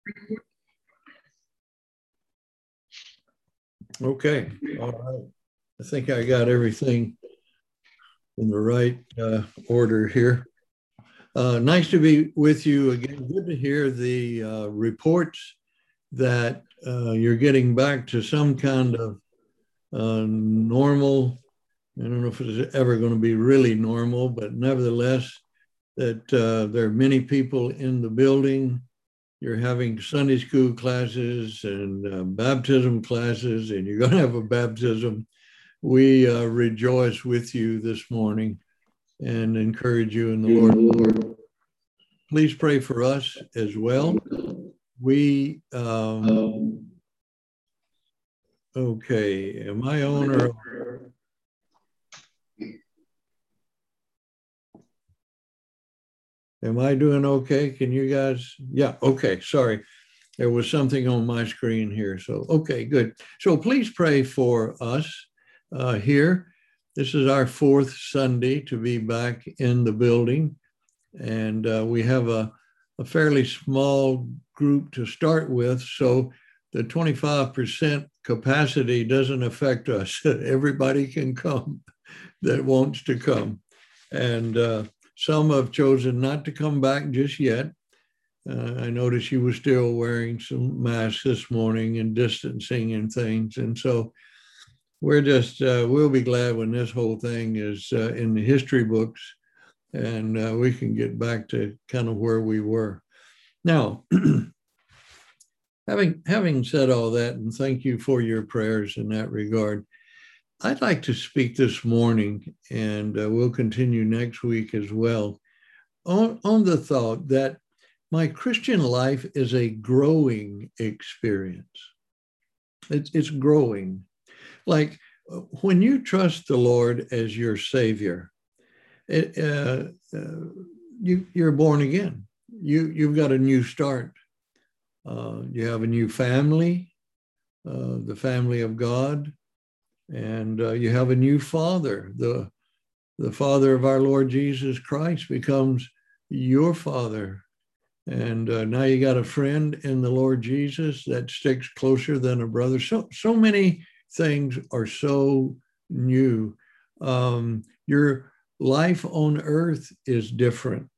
Okay. All right. I think I got everything in the right order here. Nice to be with you again. Good to hear the reports that you're getting back to some kind of normal. I don't know if it's ever going to be really normal, but nevertheless, that there are many people in the building. You're having Sunday school classes and baptism classes, and you're going to have a baptism. We rejoice with you this morning and encourage you in the Lord. Please pray for us as well. We, okay, am I on or? Am I doing okay? Can you guys? Yeah, okay, sorry. There was something on my screen here. So, okay, good. So please pray for us here. This is our fourth Sunday to be back in the building. And we have a fairly small group to start with. So the 25% capacity doesn't affect us. Everybody can come that wants to come. And some have chosen not to come back just yet. I noticed you were still wearing some masks this morning and distancing and things. And so we're just, we'll be glad when this whole thing is in the history books and we can get back to kind of where we were. Now, having said all that, and thank you for your prayers in that regard, I'd like to speak this morning, and we'll continue next week as well, on the thought that my Christian life is a growing experience. It's growing. Like when you trust the Lord as your Savior, you're born again. You've got a new start. You have a new family, the family of God, and you have a new father. The Father of our Lord Jesus Christ becomes your Father. And now you got a friend in the Lord Jesus that sticks closer than a brother. So many things are so new. Your life on earth is different.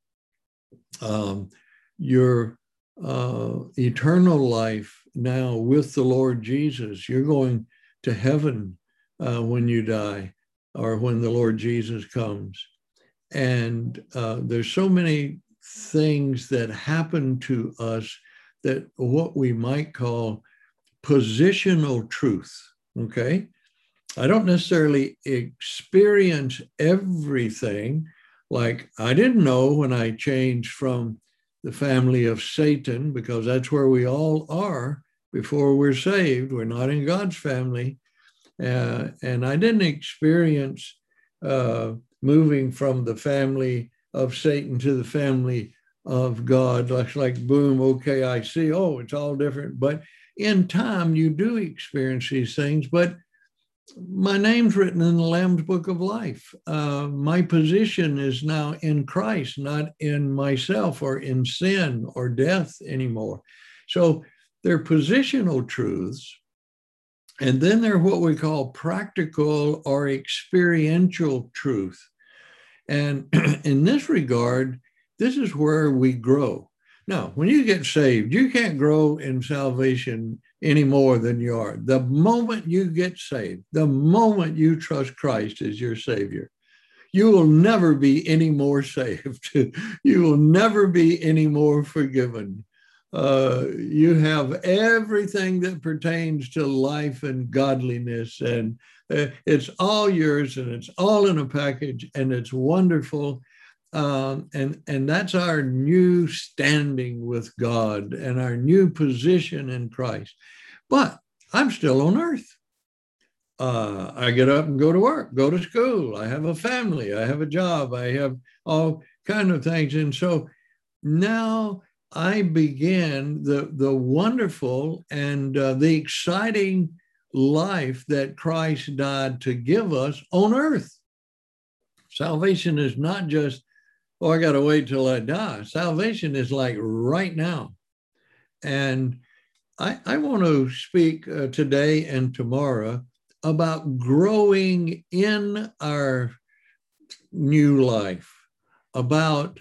Your eternal life now with the Lord Jesus, you're going to heaven when you die or when the Lord Jesus comes. And there's so many things that happen to us that what we might call positional truth, okay? I don't necessarily experience everything. Like I didn't know when I changed from the family of Satan, because that's where we all are before we're saved. We're not in God's family. And I didn't experience moving from the family of Satan to the family of God. Like boom, okay, I see, oh, it's all different. But in time, you do experience these things. But my name's written in the Lamb's Book of Life. My position is now in Christ, not in myself or in sin or death anymore. So they're positional truths. And then they're what we call practical or experiential truth. And in this regard, this is where we grow. Now, when you get saved, you can't grow in salvation any more than you are. The moment you get saved, the moment you trust Christ as your Savior, you will never be any more saved. You will never be any more forgiven. You have everything that pertains to life and godliness, and it's all yours, and it's all in a package, and it's wonderful. And that's our new standing with God and our new position in Christ. But I'm still on earth. I get up and go to work, go to school. I have a family. I have a job. I have all kind of things. And so now I began the wonderful and the exciting life that Christ died to give us on earth. Salvation is not just, oh, I got to wait till I die. Salvation is like right now. And I want to speak today and tomorrow about growing in our new life, about,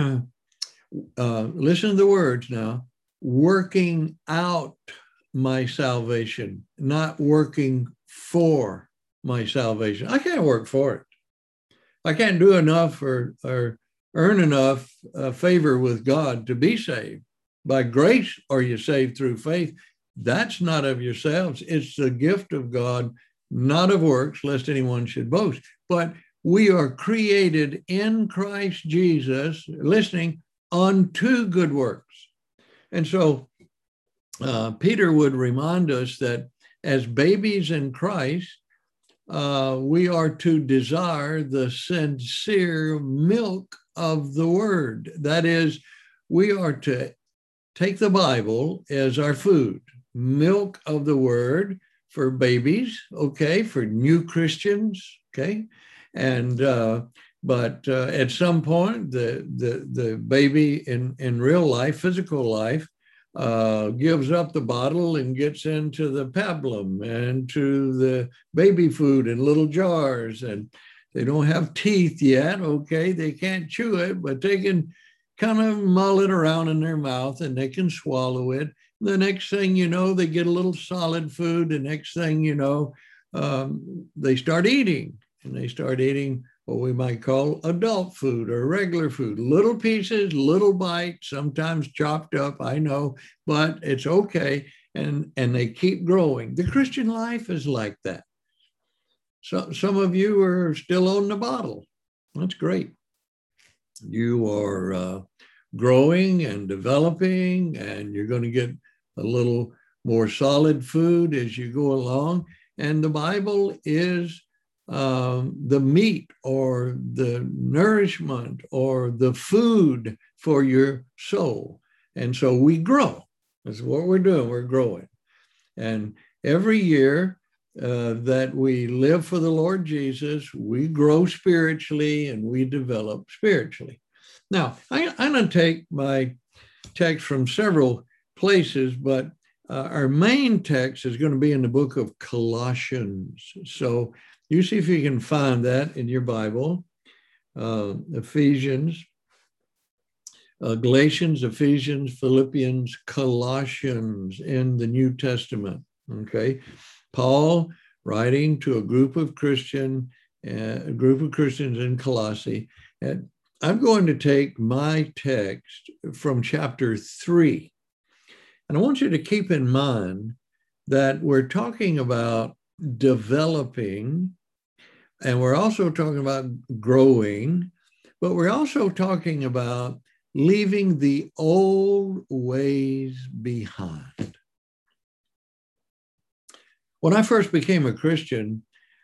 listen to the words now, working out my salvation, not working for my salvation. I can't work for it. I can't do enough or earn enough favor with God to be saved. By grace are you saved through faith. That's not of yourselves. It's the gift of God, not of works, lest anyone should boast. But we are created in Christ Jesus, listening, unto good works. And so Peter would remind us that as babies in Christ, we are to desire the sincere milk of the word. That is, we are to take the Bible as our food, milk of the word for babies, okay, for new Christians, okay, and but at some point, the baby in real life, physical life, gives up the bottle and gets into the pablum and to the baby food in little jars, and they don't have teeth yet, okay, they can't chew it, but they can kind of mull it around in their mouth and they can swallow it. The next thing you know, they get a little solid food. The next thing you know, they start eating, and they start eating what we might call adult food or regular food, little pieces, little bites, sometimes chopped up, I know, but it's okay. And they keep growing. The Christian life is like that. So some of you are still on the bottle. That's great. You are growing and developing, and you're going to get a little more solid food as you go along. And the Bible is the meat or the nourishment or the food for your soul. And so we grow. That's what we're doing. We're growing. And every year that we live for the Lord Jesus, we grow spiritually and we develop spiritually. Now, I'm going to take my text from several places, but our main text is going to be in the book of Colossians. So you see if you can find that in your Bible. Ephesians, Galatians, Ephesians, Philippians, Colossians in the New Testament. Okay, Paul writing to a group of Christians in Colossae. And I'm going to take my text from chapter 3. And I want you to keep in mind that we're talking about developing, and we're also talking about growing, but we're also talking about leaving the old ways behind. When I first became a Christian,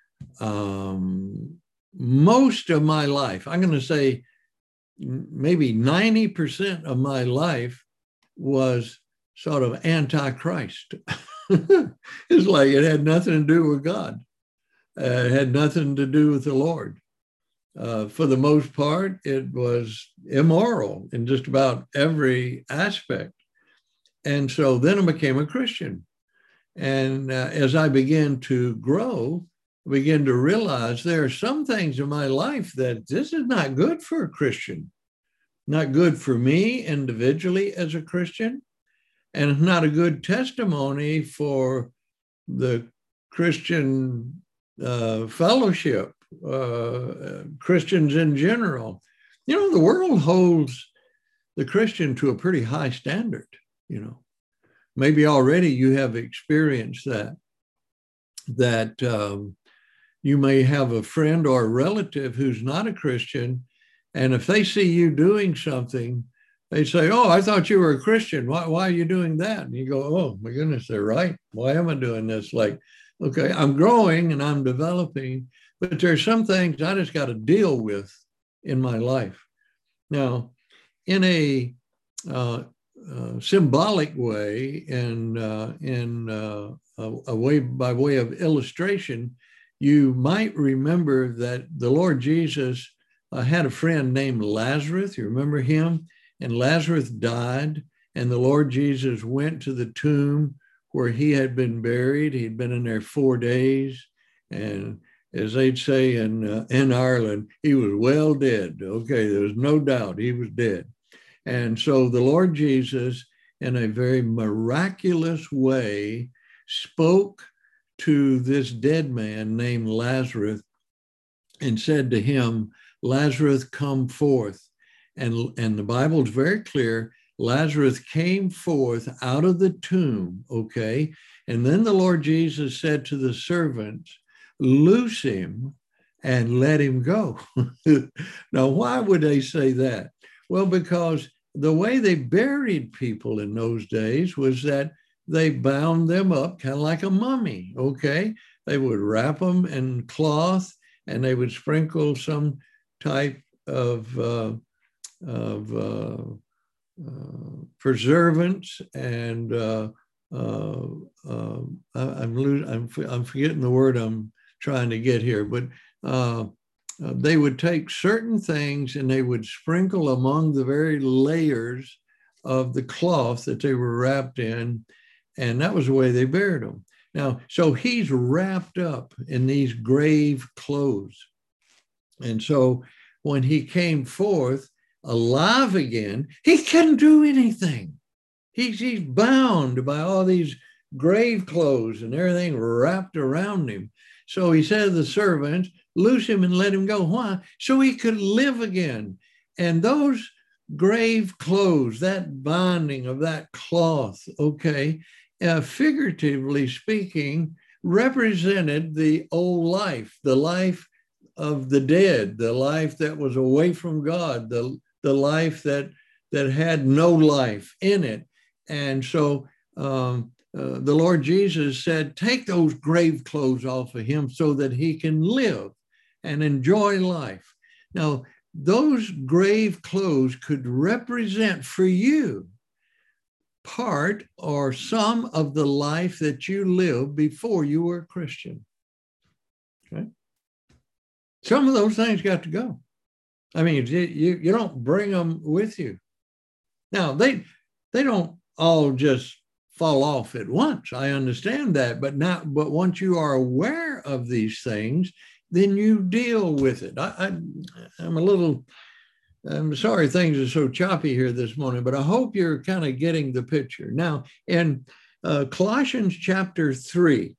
most of my life, I'm going to say maybe 90% of my life was sort of anti-Christ. It's like it had nothing to do with God. It had nothing to do with the Lord. For the most part, it was immoral in just about every aspect. And so then I became a Christian. And as I began to grow, I began to realize there are some things in my life that this is not good for a Christian, not good for me individually as a Christian, and it's not a good testimony for the Christian fellowship, Christians in general. You know, the world holds the Christian to a pretty high standard, you know. Maybe already you have experienced that you may have a friend or a relative who's not a Christian, and if they see you doing something, they say, "Oh, I thought you were a Christian. Why are you doing that?" And you go, "Oh, my goodness, they're right. Why am I doing this?" Like, okay, I'm growing and I'm developing, but there's some things I just got to deal with in my life. Now, in a symbolic way and a way by way of illustration, you might remember that the Lord Jesus had a friend named Lazarus. You remember him? And Lazarus died, And the Lord Jesus went to the tomb where he had been buried. He'd been in there 4 days. And as they'd say in Ireland, he was well dead. Okay, there was no doubt he was dead. And so the Lord Jesus, in a very miraculous way, spoke to this dead man named Lazarus and said to him, Lazarus, come forth. And the Bible's very clear. Lazarus came forth out of the tomb, okay? And then the Lord Jesus said to the servants, loose him and let him go. Now, why would they say that? Well, because the way they buried people in those days was that they bound them up kind of like a mummy, okay? They would wrap them in cloth and they would sprinkle some type of preservants and I'm forgetting the word I'm trying to get here, but they would take certain things and they would sprinkle among the very layers of the cloth that they were wrapped in, and that was the way they buried them. Now, so he's wrapped up in these grave clothes, and so when he came forth alive again, he couldn't do anything. He's bound by all these grave clothes and everything wrapped around him. So he said to the servants, loose him and let him go. Why? So he could live again. And those grave clothes, that binding of that cloth, okay, figuratively speaking, represented the old life, the life of the dead, the life that was away from God, the life that had no life in it. And so the Lord Jesus said, take those grave clothes off of him so that he can live and enjoy life. Now, those grave clothes could represent for you part or some of the life that you lived before you were a Christian. Okay? Some of those things got to go. I mean, you don't bring them with you. Now, they don't all just fall off at once. I understand that, but once you are aware of these things, then you deal with it. I'm sorry things are so choppy here this morning, but I hope you're kind of getting the picture. Now, in Colossians chapter 3,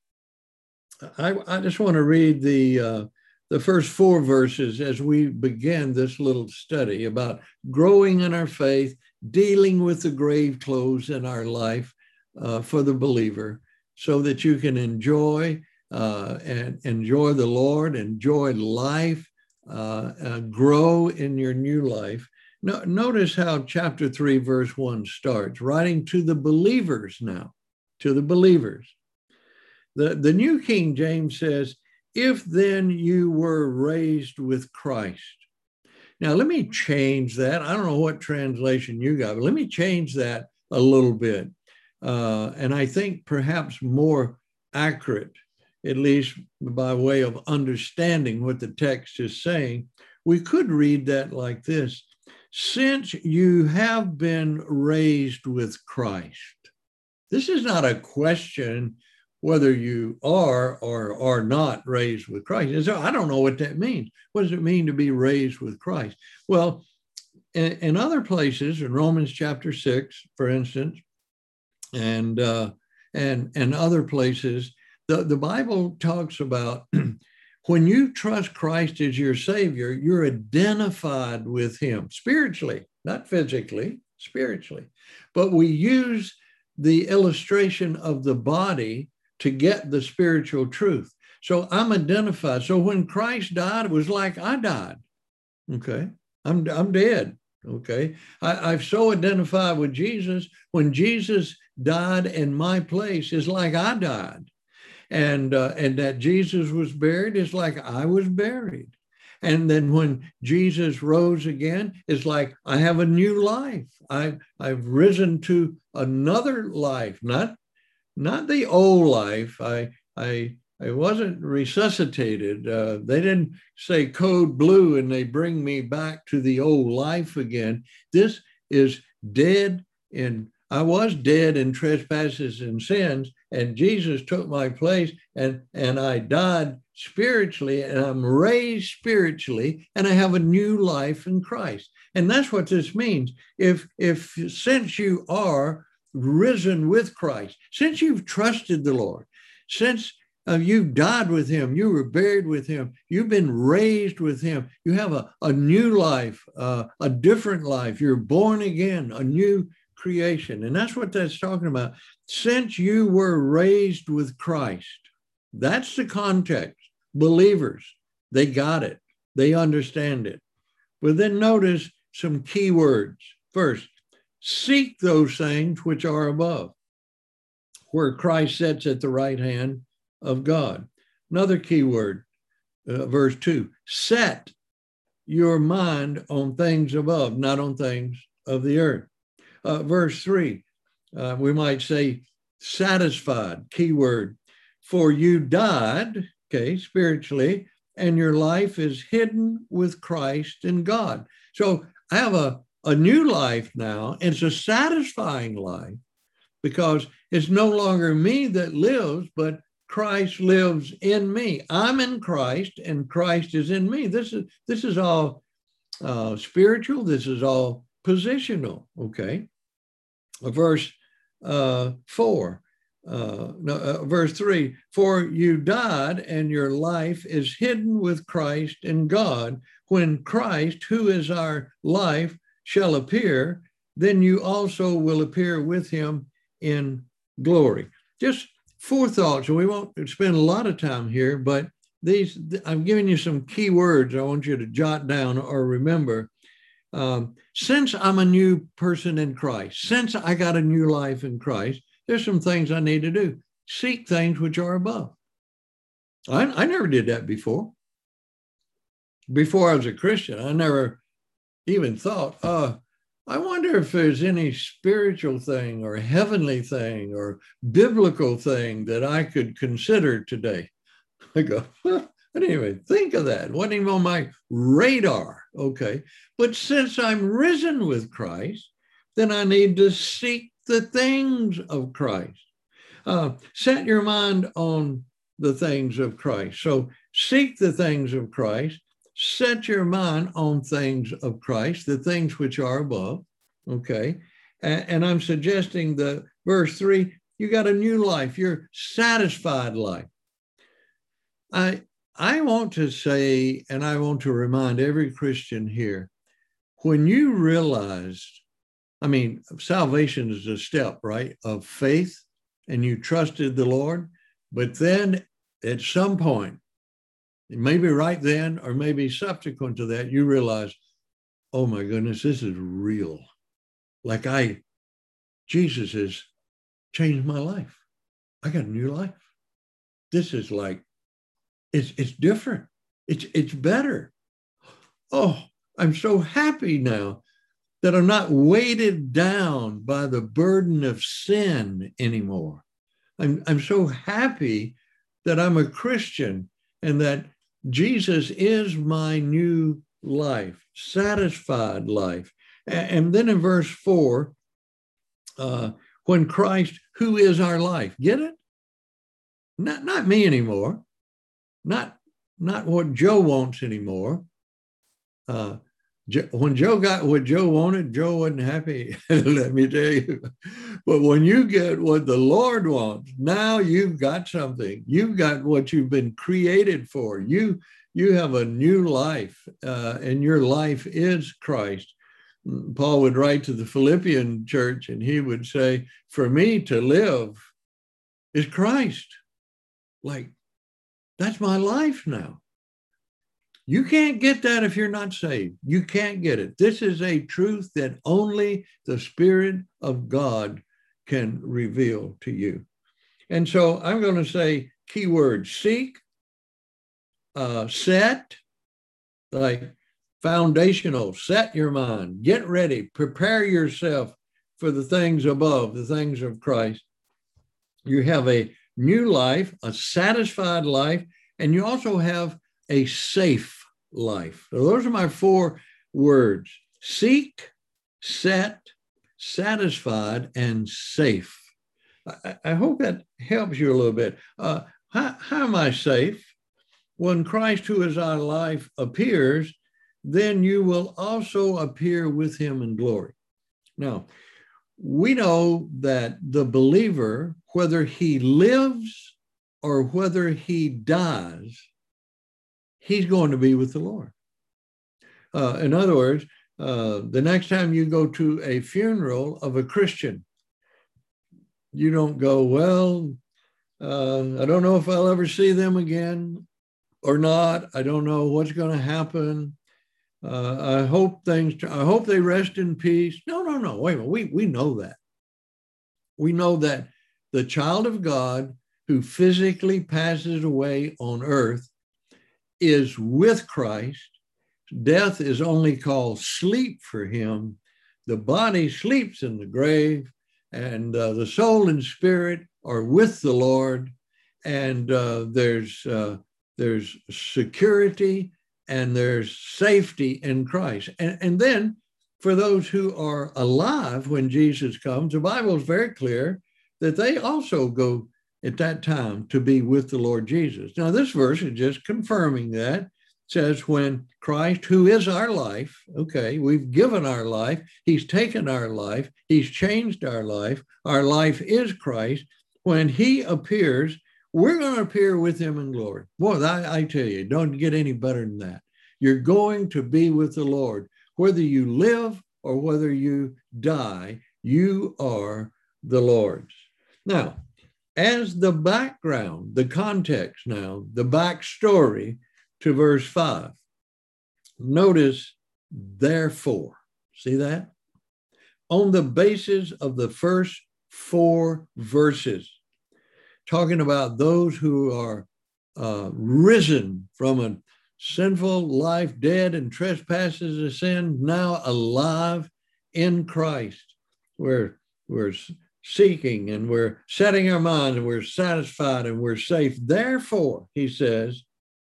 I just want to read the first 4 verses as we begin this little study about growing in our faith, dealing with the grave clothes in our life for the believer, so that you can enjoy the Lord, enjoy life, grow in your new life. Notice how chapter 3, verse 1 starts, writing to the believers now, to the believers. The New King James says, if then you were raised with Christ. Now, let me change that. I don't know what translation you got, but let me change that a little bit. And I think perhaps more accurate, at least by way of understanding what the text is saying. We could read that like this: since you have been raised with Christ. This is not a question whether you are or are not raised with Christ. And so I don't know what that means. What does it mean to be raised with Christ? Well, in other places, in Romans chapter 6, for instance, and other places, the Bible talks about when you trust Christ as your Savior, you're identified with him spiritually, not physically, spiritually. But we use the illustration of the body to get the spiritual truth. So I'm identified. So when Christ died, it was like I died. Okay, I'm dead. Okay, I've so identified with Jesus. When Jesus died in my place, it's like I died, and that Jesus was buried is like I was buried. And then when Jesus rose again, it's like I have a new life. I've risen to another life, not the old life. I wasn't resuscitated. They didn't say code blue and they bring me back to the old life again. This is dead, and I was dead in trespasses and sins, and Jesus took my place, and I died spiritually, and I'm raised spiritually, and I have a new life in Christ. And that's what this means. If since you are risen with Christ, since you've trusted the Lord, since you died with him, you were buried with him, you've been raised with him, you have a new life, a different life, you're born again, a new creation. And that's what that's talking about. Since you were raised with Christ, that's the context. Believers, they got it. They understand it. But then notice some key words. First, seek those things which are above, where Christ sits at the right hand of God. Another key word, verse 2, set your mind on things above, not on things of the earth. Verse 3, we might say satisfied, key word, for you died, okay, spiritually, and your life is hidden with Christ in God. So I have a new life now. It's a satisfying life because it's no longer me that lives, but Christ lives in me. I'm in Christ and Christ is in me. This is all spiritual. This is all positional, okay? Verse 4. Verse 3, for you died and your life is hidden with Christ in God. When Christ, who is our life, shall appear, then you also will appear with him in glory. Just 4 thoughts, and we won't spend a lot of time here, but these, I'm giving you some key words I want you to jot down or remember. Since I'm a new person in Christ, since I got a new life in Christ, there's some things I need to do. Seek things which are above. I never did that before. Before I was a Christian, I never even thought, I wonder if there's any spiritual thing or heavenly thing or biblical thing that I could consider today. I go, I didn't even think of that. It wasn't even on my radar. Okay. But since I'm risen with Christ, then I need to seek the things of Christ. Set your mind on the things of Christ. So seek the things of Christ. Set your mind on things of Christ, the things which are above. Okay. And I'm suggesting the verse 3, you got a new life, you're satisfied life. I want to say, and I want to remind every Christian here, when you realized, I mean, salvation is a step, right, of faith, and you trusted the Lord, but then at some point, maybe right then or maybe subsequent to that, you realize, oh my goodness, this is real. Like Jesus has changed my life. I got a new life. This is like, it's different. It's better. Oh, I'm so happy now that I'm not weighted down by the burden of sin anymore. I'm so happy that I'm a Christian and that Jesus is my new life, satisfied life. And then in verse 4, when Christ, who is our life, get it? Not me anymore. Not what Joe wants anymore. When Joe got what Joe wanted, Joe wasn't happy, let me tell you. But when you get what the Lord wants, now you've got something. You've got what you've been created for. You have a new life, and your life is Christ. Paul would write to the Philippian church, and he would say, for me to live is Christ. Like, that's my life now. You can't get that if you're not saved. You can't get it. This is a truth that only the Spirit of God can reveal to you. And so I'm going to say keyword: seek, set, like foundational, set your mind, get ready, prepare yourself for the things above, the things of Christ. You have a new life, a satisfied life, and you also have a safe life. So those are my 4 words: seek, set, satisfied, and safe. I hope that helps you a little bit. How am I safe? When Christ, who is our life, appears, then you will also appear with him in glory. Now, we know that the believer, whether he lives or whether he dies, he's going to be with the Lord. In other words, the next time you go to a funeral of a Christian, you don't go, well, I don't know if I'll ever see them again or not. I don't know what's going to happen. I hope they rest in peace. No. Wait a minute. We know that. We know that the child of God who physically passes away on earth is with Christ. Death is only called sleep for him. The body sleeps in the grave, and the soul and spirit are with the Lord. And there's security and there's safety in Christ. And then for those who are alive when Jesus comes, the Bible is very clear that they also go at that time to be with the Lord Jesus. Now, this verse is just confirming that. It says when Christ, who is our life, okay, we've given our life, he's taken our life, he's changed our life is Christ. When he appears, we're going to appear with him in glory. Boy, I tell you, don't get any better than that. You're going to be with the Lord. Whether you live or whether you die, you are the Lord's. Now, as the background, the context now, the backstory to verse 5, notice, therefore. See that? On the basis of the first 4 verses, talking about those who are risen from a sinful life, dead in trespasses of sin, now alive in Christ. We're seeking and we're setting our minds and we're satisfied and we're safe. Therefore, he says,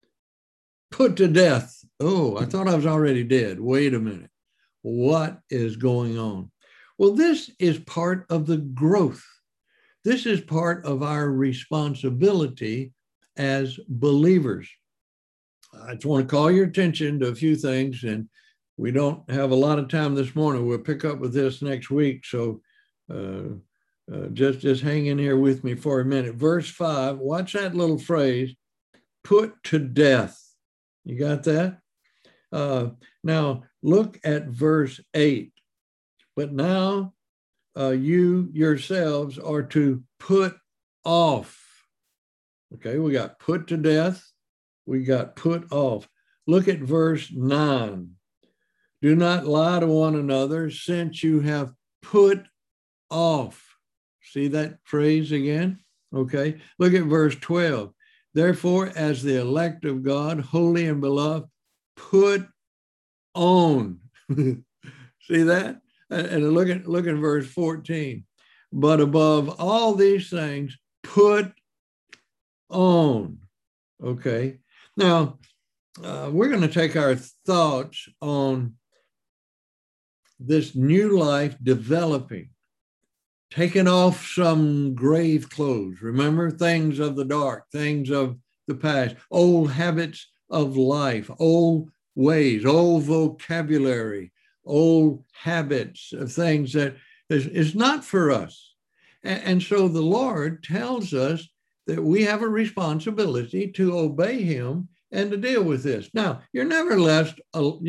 put to death. Oh, I thought I was already dead. Wait a minute. What is going on? Well, this is part of the growth. This is part of our responsibility as believers. I just want to call your attention to a few things, and we don't have a lot of time this morning. We'll pick up with this next week. So just hang in here with me for a minute. Verse 5, watch that little phrase, put to death. You got that? Now look at verse 8. But now you yourselves are to put off. Okay, we got put to death. We got put off. Look at verse 9. Do not lie to one another, since you have put off. See that phrase again? Okay. Look at verse 12. Therefore, as the elect of God, holy and beloved, put on. See that? And look at verse 14. But above all these things, put on. Okay. Now, we're going to take our thoughts on this new life developing, taking off some grave clothes. Remember, things of the dark, things of the past, old habits of life, old ways, old vocabulary, old habits of things that is not for us. And so the Lord tells us that we have a responsibility to obey him and to deal with this. Now, you're never left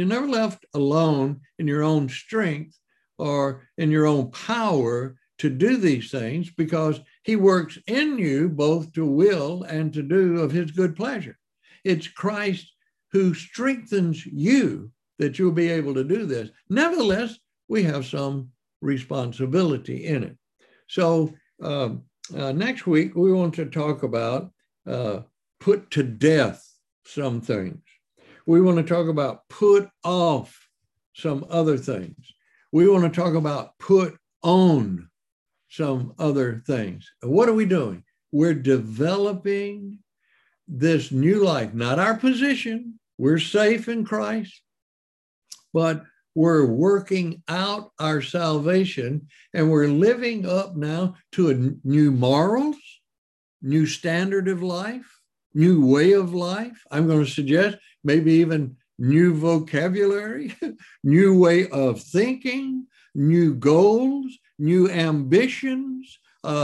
alone in your own strength or in your own power to do these things, because he works in you both to will and to do of his good pleasure. It's Christ who strengthens you that you'll be able to do this. Nevertheless, we have some responsibility in it. So next week, we want to talk about put to death some things. We want to talk about put off some other things. We want to talk about put on some other things. What are we doing? We're developing this new life, not our position. We're safe in Christ, but We're working out our salvation, and we're living up now to a new morals, new standard of life, new way of life. I'm going to suggest maybe even new vocabulary, new way of thinking, new goals, new ambitions.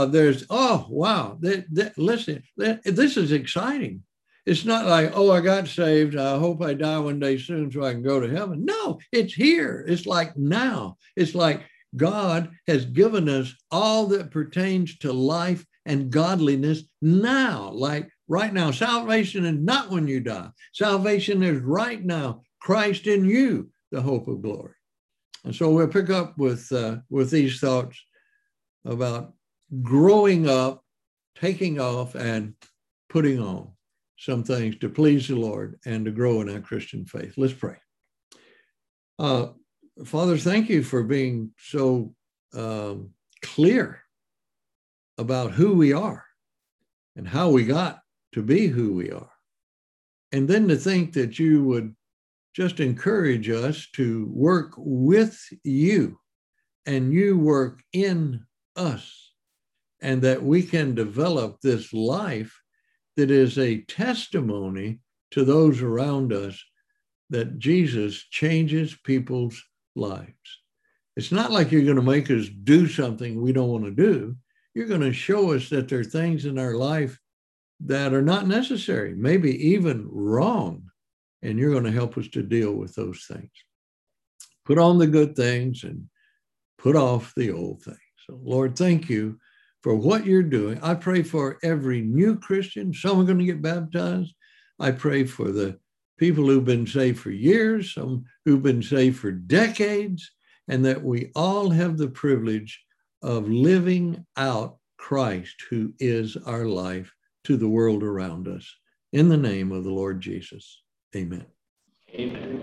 Listen, this is exciting. It's not like, oh, I got saved. I hope I die one day soon so I can go to heaven. No, it's here. It's like now. It's like God has given us all that pertains to life and godliness now, like right now. Salvation is not when you die. Salvation is right now. Christ in you, the hope of glory. And so we'll pick up with these thoughts about growing up, taking off, and putting on some things to please the Lord and to grow in our Christian faith. Let's pray. Father, thank you for being so clear about who we are and how we got to be who we are. And then to think that you would just encourage us to work with you and you work in us, and that we can develop this life that is a testimony to those around us that Jesus changes people's lives. It's not like you're going to make us do something we don't want to do. You're going to show us that there are things in our life that are not necessary, maybe even wrong, and you're going to help us to deal with those things. Put on the good things and put off the old things. So, Lord, thank you for what you're doing. I pray for every new Christian. Some are going to get baptized. I pray for the people who've been saved for years, some who've been saved for decades, and that we all have the privilege of living out Christ, who is our life, to the world around us. In the name of the Lord Jesus, amen. Amen.